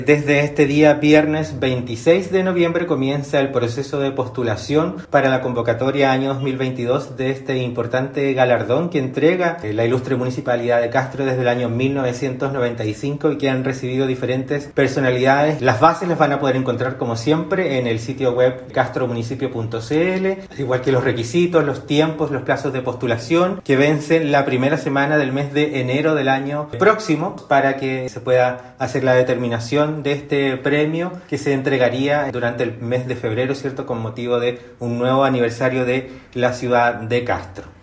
Desde este día viernes 26 de noviembre comienza el proceso de postulación para la convocatoria año 2022 de este importante galardón que entrega la ilustre Municipalidad de Castro desde el año 1995 y que han recibido diferentes personalidades. Las bases las van a poder encontrar como siempre en el sitio web castromunicipio.cl, igual que los requisitos, los tiempos, los plazos de postulación que vencen la primera semana del mes de enero del año próximo para que se pueda hacer la determinación de este premio que se entregaría durante el mes de febrero, ¿cierto?, con motivo de un nuevo aniversario de la ciudad de Castro.